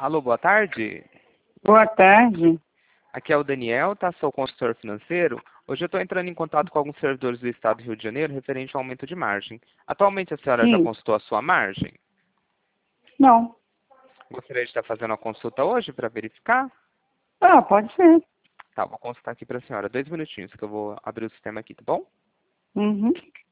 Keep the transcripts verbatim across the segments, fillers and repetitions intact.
Alô, boa tarde. Boa tarde. Aqui é o Daniel, tá? Sou consultor financeiro. Hoje eu estou entrando em contato com alguns servidores do Estado do Rio de Janeiro referente ao aumento de margem. Atualmente a senhora já Sim. consultou a sua margem? Não. Gostaria de estar fazendo a consulta hoje para verificar? Ah, pode ser. Tá, vou consultar aqui para a senhora. Dois minutinhos que eu vou abrir o sistema aqui, tá bom? Uhum.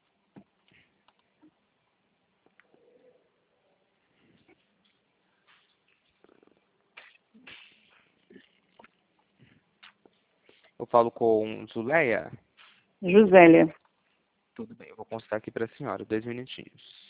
Eu falo com Zuleia. Josélia. Tudo bem, eu vou consultar aqui para a senhora. Dois minutinhos.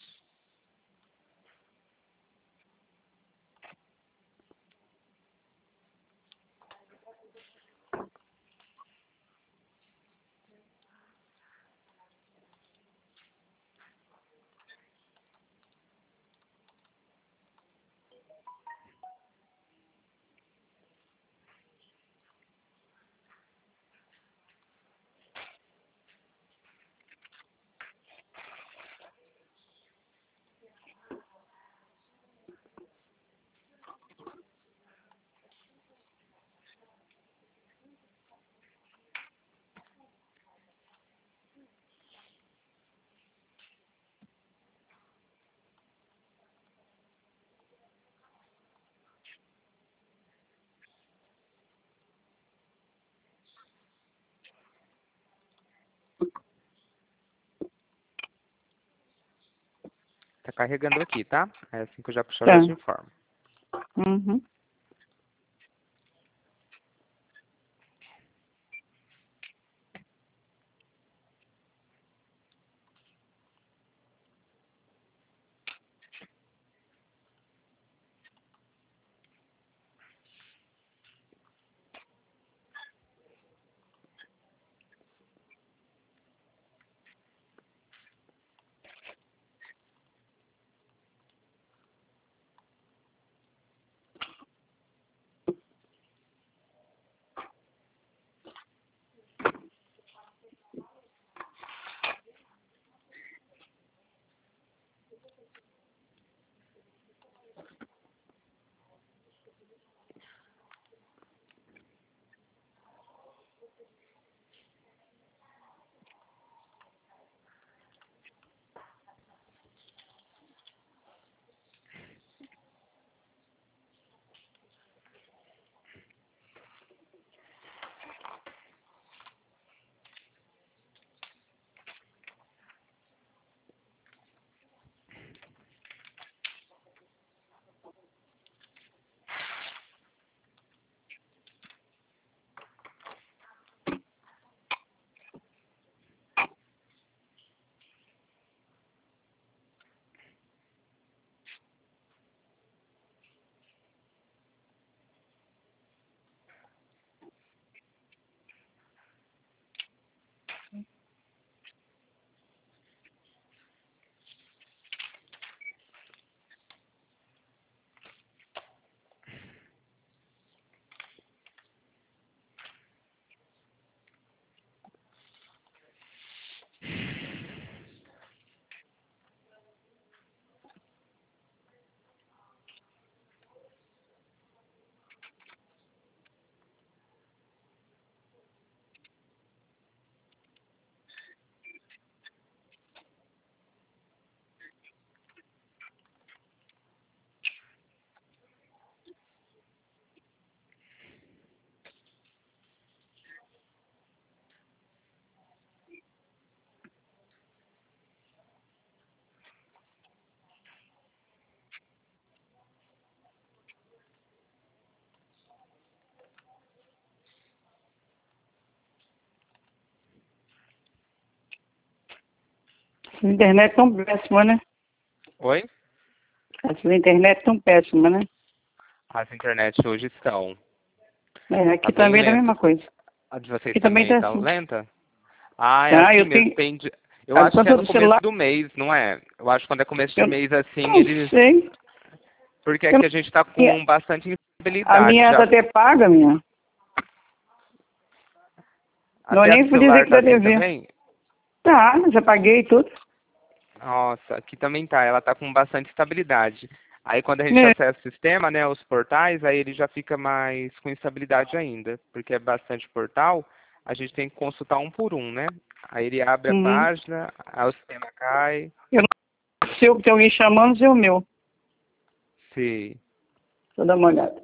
Tá carregando aqui, tá? É assim que eu já puxar, eu Tá. já te informo. Uhum. Essa internet tão péssima, né? Oi? Essa internet tão péssima, né? As internets hoje estão. É, Tá aqui bem também tá a lenta. mesma coisa. A de vocês Aqui também também tá tá assim. lenta? Ah, é Tá, assim eu mesmo. tenho... Tem de- Eu A acho que é conta no do começo celular, do mês, não é? Eu acho que quando é começo de eu mês assim, não eles. sei. Porque Eu aqui a gente tá não... com bastante A instabilidade. minha tá Já... até paga, minha. Não é Até a nem do por dizer celular que tá tá assim devendo. também? Tá, já paguei tudo. Nossa, aqui também tá. Ela tá com bastante estabilidade. Aí quando a gente É. acessa o sistema, né, os portais, aí ele já fica mais com instabilidade ainda, porque é bastante portal, a gente tem que consultar um por um, né? Aí ele abre a Uhum. página, aí o sistema cai, Eu não sei se eu- tem alguém chamando, se é o meu. se... Deixa eu dar uma olhada.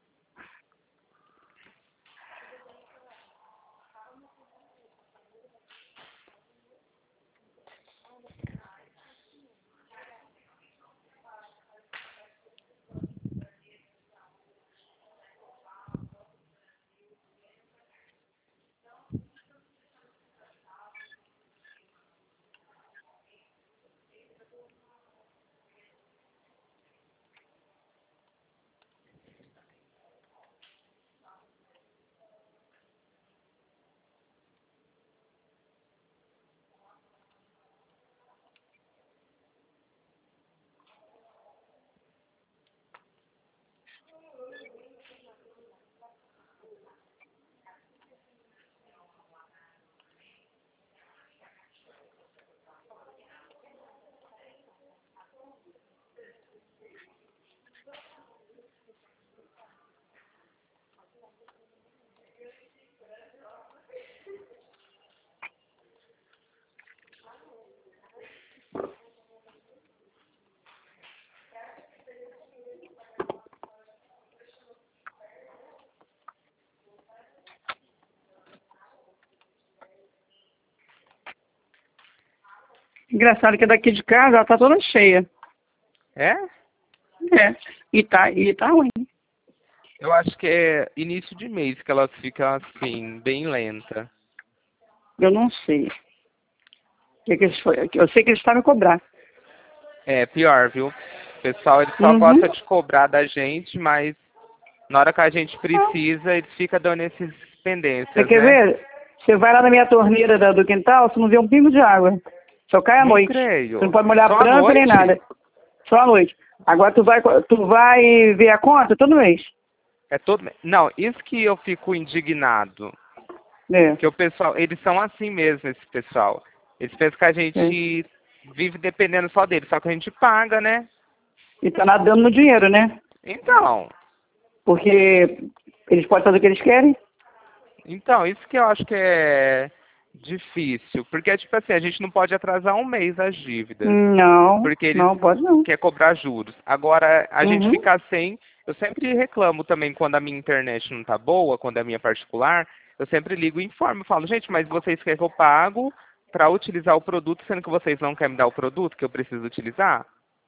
Engraçado que daqui de casa ela tá toda cheia. É? É. E tá, e tá ruim. Eu acho que é início de mês que elas ficam assim, bem lenta. Eu não sei. O que que eles foi? Eu sei que eles estavam me cobrar. É, pior, viu? O pessoal, ele só Uhum. gosta de cobrar da gente, mas na hora que a gente precisa, eles ficam dando esses Você pendências, quer né? ver? Você vai lá na minha torneira da- do quintal, você não vê um pingo de água. Só cai à Não noite. Você não creio. pode molhar a Só à planta nem nada. noite? Só à noite. Agora tu vai, tu vai ver a conta todo mês. É todo... Não, isso que eu fico indignado. É. Que o pessoal, eles são assim mesmo, esse pessoal. Eles pensam que a É. gente vive dependendo só deles, só que a gente paga, né? E tá nadando no dinheiro, né? Então, Porque eles podem fazer o que eles querem. então, isso que eu acho que é difícil. Porque, tipo assim, a gente não pode atrasar um mês as dívidas. Não, Porque eles não pode não. querem cobrar juros. Agora, a gente Uhum. ficar sem... Eu sempre reclamo também quando a minha internet não tá boa, quando é a minha particular. Eu sempre ligo e informo. Eu falo, gente, mas vocês querem que eu pago para utilizar o produto, sendo que vocês não querem me dar o produto que eu preciso utilizar?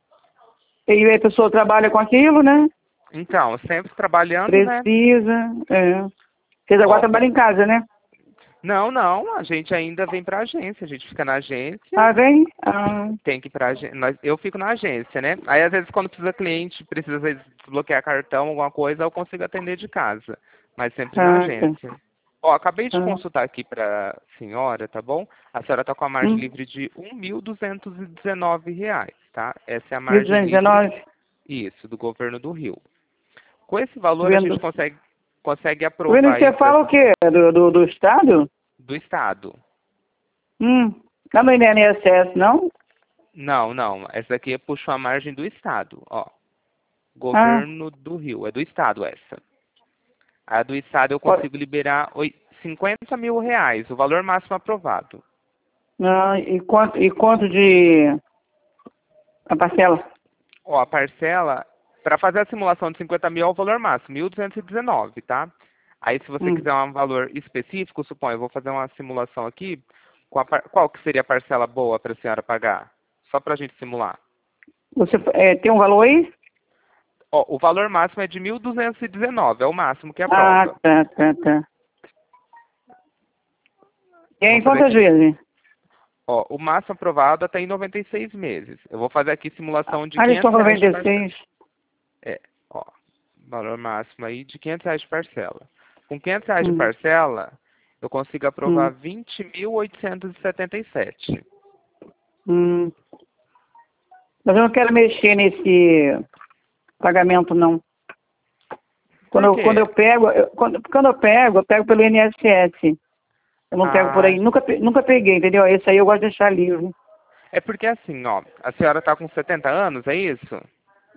E aí a pessoa trabalha com aquilo, né? Então, sempre trabalhando, né? Precisa. É. Vocês agora Ó, trabalham em casa, né? não, não, a gente ainda vem pra agência. A gente fica na agência. Ah, vem? Ah, Tem que ir pra agência. Eu fico na agência, né? Aí, às vezes, quando precisa cliente, precisa às vezes, desbloquear cartão, alguma coisa, eu consigo atender de casa. Mas sempre na ah, tá. agência. Ó, acabei de Ah. consultar aqui pra senhora, tá bom? A senhora tá com a margem Hum. livre de um mil duzentos e dezenove reais, tá? Essa é a mil margem duzentos e livre, dezenove. isso, do governo do Rio. Com esse valor, a Vendo, gente consegue, consegue vendo aprovar que aí você pra, fala o quê? Do, do, do Estado? do Estado. Hum. Não é no I N S S, não? Não, não. Essa daqui puxa a margem do Estado, ó. Ah, Governo do Rio. É do Estado essa. A do Estado eu pode. consigo liberar oi- cinquenta mil reais, o valor máximo aprovado. Não, e quanto, e quanto de a parcela? Ó, a parcela, para fazer a simulação de cinquenta mil é o valor máximo, mil duzentos e dezenove, tá? Aí se você Hum. quiser um valor específico, suponho, eu vou fazer uma simulação aqui, com a par- qual que seria a parcela boa para a senhora pagar? Só para a gente simular. Você é, tem um valor aí? Ó, o valor máximo é de mil duzentos e dezenove, é o máximo que Ah, aprova. tá, tá, tá. E aí, Vou fazer quantas aqui. vezes? Ó, o máximo aprovado até em noventa e seis meses. Eu vou fazer aqui simulação de Ah, eles estão quinhentos com reais de parcela. noventa e seis. É, ó, valor máximo aí de quinhentos reais de parcela. Com quinhentos reais de Hum, parcela, eu consigo aprovar hum, vinte mil oitocentos e setenta e sete. hum. Mas eu não quero mexer nesse pagamento, não. Quando Por eu, quando quê? eu pego, eu, quando, quando eu pego, eu pego pelo I N S S. Eu não pego por Ah, aí. Nunca, pe- nunca peguei, entendeu? Esse aí eu gosto de deixar livre. é porque assim, ó, a senhora tá com setenta anos, é isso?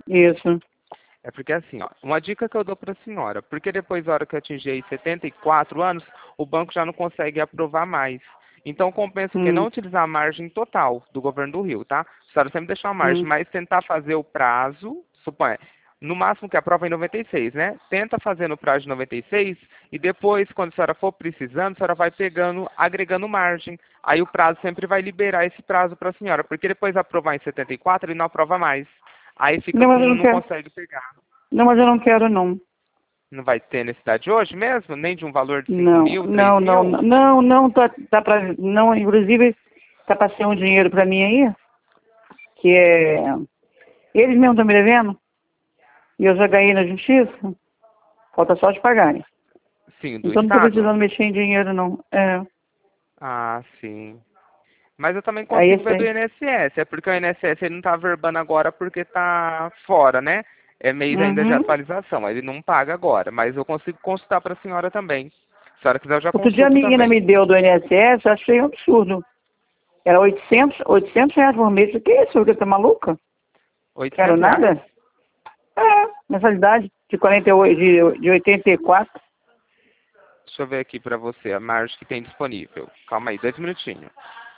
Isso. É porque assim, ó, uma dica que eu dou para a senhora, porque depois da hora que atingir aí setenta e quatro anos, o banco já não consegue aprovar mais. Então compensa o que? Não Hum, utilizar a margem total do governo do Rio, tá? A senhora sempre deixar uma margem, hum. mas tentar fazer o prazo, suponha, no máximo que aprova é em noventa e seis, né? Tenta fazer no prazo de noventa e seis e depois, quando a senhora for precisando, a senhora vai pegando, agregando margem. Aí o prazo sempre vai liberar esse prazo para a senhora, porque depois aprovar em setenta e quatro, ele não aprova mais. Aí fica Não, com, mas eu não não quero. consegue pegar. Não, mas eu não quero, não. Não vai ter necessidade hoje mesmo? Nem de um valor de cinco Não, mil, três não, não, mil? não, não, não, tá, tá pra, não, inclusive, tá passando um dinheiro pra mim aí, que é, eles mesmos estão me devendo, e eu já ganhei na justiça, falta só de pagarem. Sim, do Então não tô Estado? precisando mexer em dinheiro, não. É, Ah, sim. Mas eu também aí consigo esse ver do aí. I N S S. É porque o I N S S ele não está verbando agora porque está fora, né? É mês ainda de Uhum. atualização. Ele não paga agora. Mas eu consigo consultar para a senhora também. Se a senhora quiser, eu já Outro dia a consulto menina também. me deu do I N S S, eu achei um absurdo. Era oitocentos, oitocentos reais por mês. O que é isso? Você tá maluca? Quero oitocentos reais? nada? É, mensalidade de quarenta e oito, de, de oitenta e quatro. Deixa eu ver aqui para você a margem que tem disponível. Calma aí, dois minutinhos.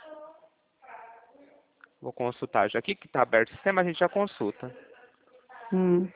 Vou consultar. Já aqui que está aberto o sistema, a gente já consulta. Hum.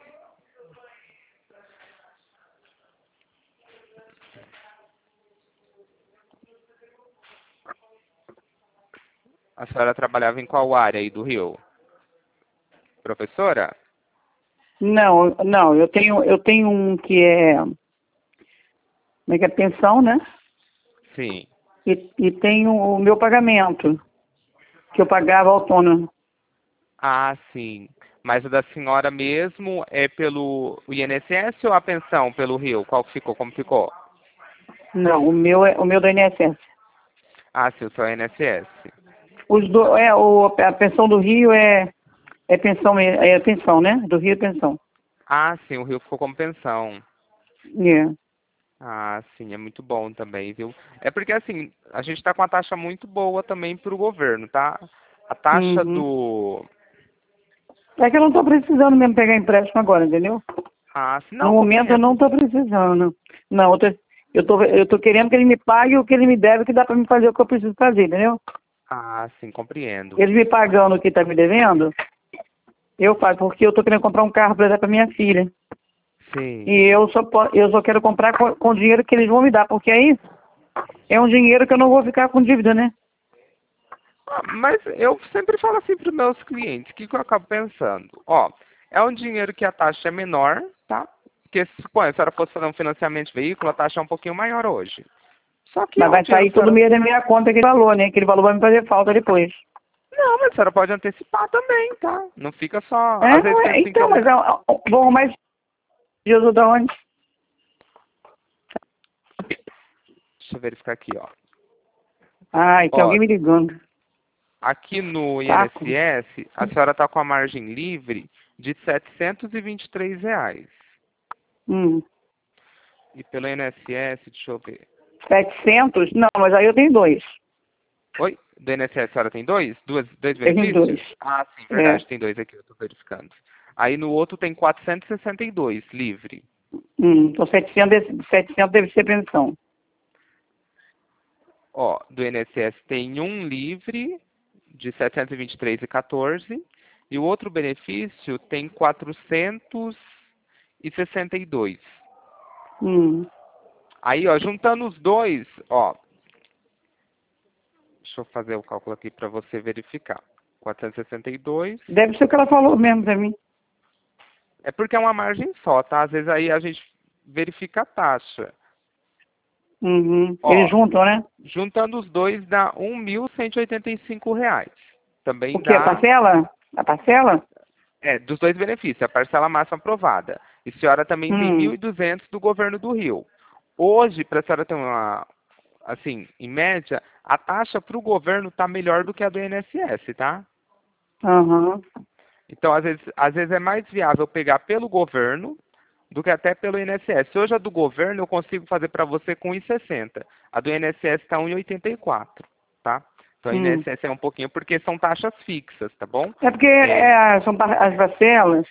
A senhora trabalhava em qual área aí do Rio? Professora? Não, não, eu tenho, eu tenho um que é, como é que é pensão, né? Sim. E, e tenho o meu pagamento, que eu pagava autônomo. Ah, sim. Mas o da senhora mesmo é pelo I N S S ou a pensão pelo Rio? Qual que ficou? Como ficou? Não, o meu é o meu do I N S S. Ah, sim, o seu I N S S. Os do, é, o, a pensão do Rio é, é pensão, me- é pensão, né? Do Rio é pensão. Ah, sim, o Rio ficou como pensão. É. Ah, sim, é muito bom também, viu? É porque, assim, a gente está com uma taxa muito boa também para o governo, tá? A taxa Uhum. do... É que eu não estou precisando mesmo pegar empréstimo agora, entendeu? Ah, sim, No não, momento eu não compreendo. estou precisando. Não, eu tô, eu tô, eu tô querendo que ele me pague o que ele me deve, que dá para me fazer o que eu preciso fazer, entendeu? Ah, sim, compreendo. Ele me pagando o que está me devendo, eu faço, porque eu estou querendo comprar um carro para dar para minha filha. Sim. E eu só, po- eu só quero comprar com, com o dinheiro que eles vão me dar, porque aí é um dinheiro que eu não vou ficar com dívida, né? Ah, mas eu sempre falo assim para os meus clientes, o que, que eu acabo pensando? Ó, é um dinheiro que a taxa é menor, tá? Porque, suponha, se a senhora fosse fazer um financiamento de veículo, a taxa é um pouquinho maior hoje. Só que é Mas um vai dinheiro sair que a todo senhora... mês da minha conta aquele valor, né? Aquele valor vai me fazer falta depois. Não, mas a senhora pode antecipar também, tá? Não fica só... É, Às vezes ué, pensa assim que então, eu... mas eu, eu, vou arrumar esse Jesus da onde? Deixa eu verificar aqui, ó. Ai, tem Ó, alguém me ligando. aqui no Saco. I N S S, a senhora está com a margem livre de setecentos e vinte e três reais. Hum. E pelo I N S S, deixa eu ver. setecentos? Não, mas aí eu tenho dois. Oi? Do I N S S a senhora tem dois? Duas, dois Tenho dois. benefícios? Ah, sim, É. verdade, tem dois aqui, eu estou verificando. Aí no outro tem quatrocentos e sessenta e dois, livre. Hum. Então setecentos, desse- setecentos deve ser pensão. Ó, do I N S S tem um livre de setecentos e vinte e três e quatorze e o outro benefício tem quatrocentos e sessenta e dois. Hum. Aí, ó, juntando os dois, ó, deixa eu fazer o cálculo aqui para você verificar. quatrocentos e sessenta e dois. Deve ser o que ela falou mesmo pra mim. É porque é uma margem só, tá? Às vezes aí a gente verifica a taxa. Uhum. Eles Ó, juntam, né? juntando os dois dá um mil cento e oitenta e cinco reais. O Também que? A dá, parcela? A parcela? é, dos dois benefícios, a parcela máxima aprovada. E a senhora também tem Hum. mil e duzentos do governo do Rio. Hoje, para a senhora ter uma, assim, em média, a taxa para o governo está melhor do que a do I N S S, tá? Aham. Então, às vezes, às vezes é mais viável pegar pelo governo do que até pelo I N S S. Hoje a do governo eu consigo fazer para você com um e sessenta. A do I N S S está um e oitenta e quatro, tá? Então a Hum. I N S S é um pouquinho porque são taxas fixas, tá bom? É porque É, é, são par- as parcelas.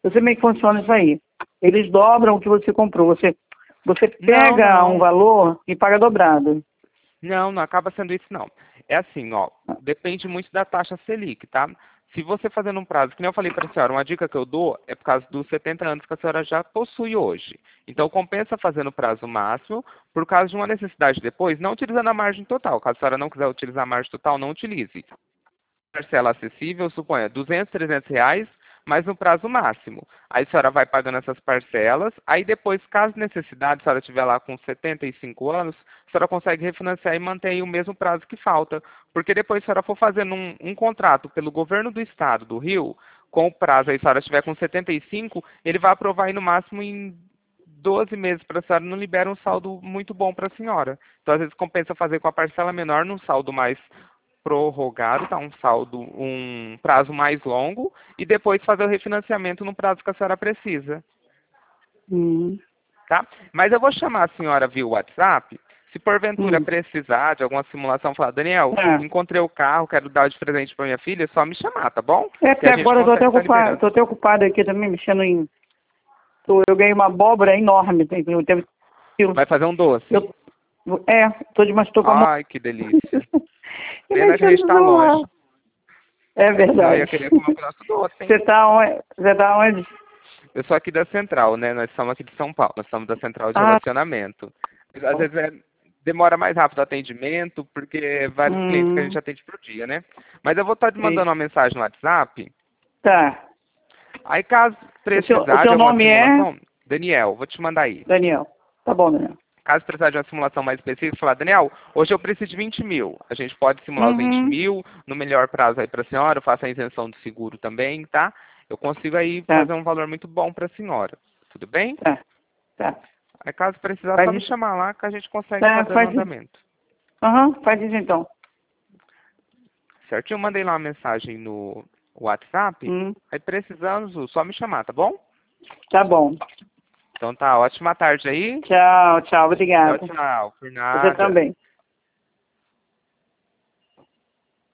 Eu sei como é que funciona isso aí. Eles dobram o que você comprou. Você, você pega Não, não. um valor e paga dobrado. Não, não acaba sendo isso não. É assim, ó, depende muito da taxa Selic, tá? Se você fazer num prazo, que nem eu falei para a senhora, uma dica que eu dou é por causa dos setenta anos que a senhora já possui hoje. Então compensa fazer no prazo máximo, por causa de uma necessidade depois, não utilizando a margem total. Caso a senhora não quiser utilizar a margem total, não utilize. Parcela acessível, suponha duzentos, trezentos reais, mas no prazo máximo. Aí a senhora vai pagando essas parcelas, aí depois, caso necessidade, a senhora estiver lá com setenta e cinco anos, a senhora consegue refinanciar e manter o mesmo prazo que falta. Porque depois, se a senhora for fazendo um, um contrato pelo governo do estado do Rio, com o prazo, aí a senhora estiver com setenta e cinco, ele vai aprovar aí no máximo em doze meses para a senhora, não libera um saldo muito bom para a senhora. Então, às vezes, compensa fazer com a parcela menor num saldo mais prorrogado, tá? Um saldo, um prazo mais longo, e depois fazer o refinanciamento no prazo que a senhora precisa, Hum. tá? Mas eu vou chamar a senhora via WhatsApp, se porventura Hum. precisar de alguma simulação, falar, Daniel, É. encontrei o carro, quero dar de presente para minha filha, é só me chamar, tá bom? É, Que porque a gente agora eu tô até consegue estar ocupada, liberando. tô até ocupada aqui também, mexendo em. tô- Eu ganhei uma abóbora enorme, tem, eu teve. Eu, Vai fazer um doce? eu, é, tô de mas tô com a mão. Ai, que delícia. E Pena que a mexendo gente no está longe. celular. É Senão eu ia verdade. querer comer um pedaço do doce, hein? Você tá onde? Você tá onde? Eu sou aqui da Central, né? Nós somos aqui de São Paulo, nós somos da Central de Ah, Relacionamento. Às vezes é- demora mais rápido o atendimento, porque é vários clientes que a gente hum, atende por dia, né? Mas eu vou estar te sei. mandando uma mensagem no WhatsApp. Tá. Aí caso O seu, o precisar de seu alguma nome é simulação, Daniel, vou te mandar aí. Daniel. Tá bom, Daniel. Caso precisar de uma simulação mais específica, falar, Daniel, hoje eu preciso de vinte mil. A gente pode simular os vinte Uhum. mil no melhor prazo aí para a senhora, eu faço a isenção do seguro também, tá? Eu consigo aí Tá, fazer um valor muito bom para a senhora. Tudo bem? tá, tá. Aí caso precisar, Faz só me isso. chamar lá que a gente consegue Tá, fazer no faz isso. andamento. Aham, faz isso então. Certinho? Eu mandei lá uma mensagem no WhatsApp. Hum, Aí precisando, Zu, só me chamar, tá bom? tá bom. Então tá, ótima tarde aí. Tchau, tchau. Tchau, Obrigada. tchau. Por Você nada. também.